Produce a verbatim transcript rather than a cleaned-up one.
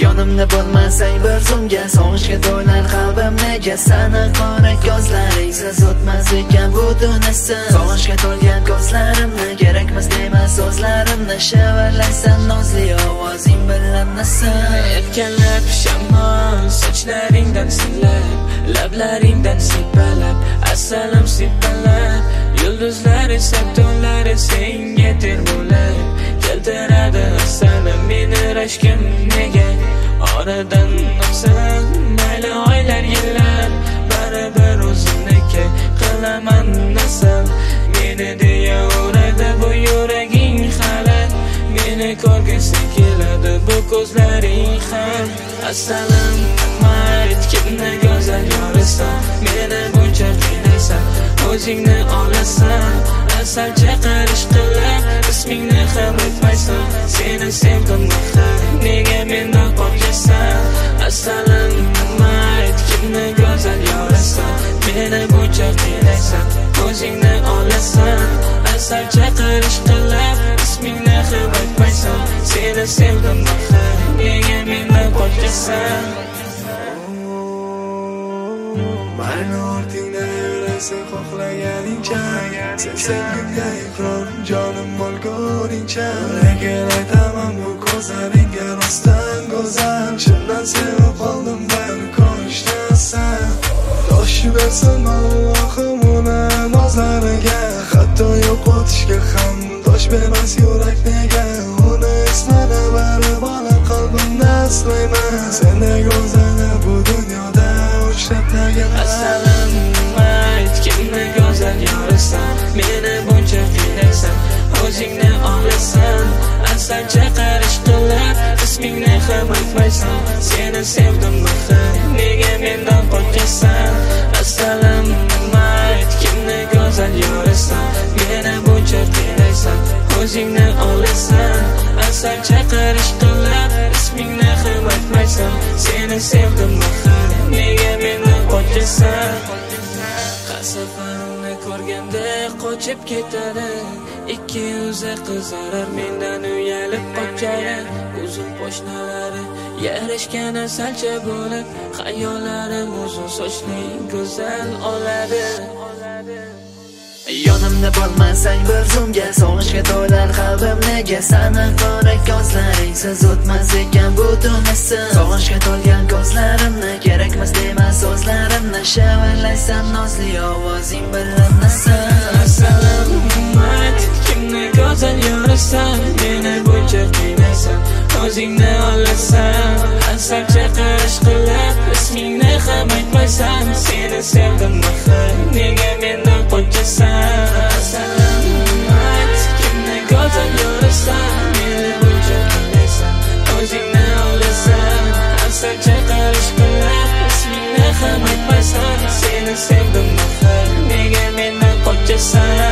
Yonimda bo'lmasang bir zumga, sog'inchga to'ylar qalbim nega? Sana qora ko'zlaringsiz o'tmas ekan bu dunyosi. Sog'inchga to'lgan ko'zlarimni, kerakmas dema so'zlarimni, shivirlaysan nozli ovozing bilan nasib. Erkalab shamol sochlaringdan silab, lablaringdan sipalab, asalim sipalab, yulduzlar esa tonlari senga termulab, keltiradi asalim meni rashkim nega? Oradan o'tsan mayli oylar yillar, baribir o'zimniki qilaman nasib. Meni deya uradi bu yuraging hali, meni ko'rgisi keladi bu ko'zlaring ham. Asalim ayt kimni go'zal yorasan, meni buncha qiynaysan, o'zingni olasan. Asal chaqirish qilib ismingni ham aytmaysan, seni sevdim axir nega mendan qo'rqasan? Asalim ayt kimni go'zal yorasan, meni buncha qiynaysan, o'zingni olasan. Asal chaqirish qilib ismingni ham aytmaysan, seni sevdim axir nega mendan qo'rqasan? Mayli ortingda yuraysan xohlaganingcha, sen sevgimga iqror jonim bo'lguningcha. Lekin aytaman bu ko'zlaringga rostdan go'zal, chindan sevib qoldim bari ko'rishdasan. Dosh bersin Allohim uni nozlariga, hatto yo'qotishga ham dosh bermas yurak nega? Uni ismini bari bola qalbimda aslayman, sendek go'zalni bu dunyoda uchratmagan. Asalim ayt kimni go'zal yorasan, meni buncha qiynaysan, o'zingni olasan. Asal chaqirish qilib ismingni ham aytmaysan, seni sevdim axir nega mendan qo'rqasan? Asalim ayt kimni go'zal yorasan, meni buncha qiynaysan, o'zingni olasan. Asal chaqirish qilib ismingni ham aytmaysan, seni sevdim axir nega mendan qo'rqasan? Safarimni ko'rganda qochib ketadi, ikki yuzi qizarar mendan uyalib qochadi. Uzun poshnalari yarashgan asalcha bo'lib, xayollarim uzun sochli go'zal oladi. Yonimda bo'lmasang bir zumga, sog'inchga to'lar qalbim nega? Sana qora ko'zlaringsiz o'tmas ekan bu dunyosi. Sog'inchga to'lgan ko'zlarimni, kerakmas dema so'zlarimni, shivirlaysan nozli ovozing bilan nasib. Asalim ayt kimni go'zal yorasan, meni buncha qiynaysan, o'zingni olasan. Asal chaqirish qilib ismingni ham aytmaysan, seni sevdim axir nega mendan qo'rqasan? Asalim ayt kimni go'zal yorasan, meni buncha qiynaysan, o'zingni olasan. Asal chaqirish qilib ismingni ham aytmaysan, seni sevdim axir nega mendan qo'rqasan?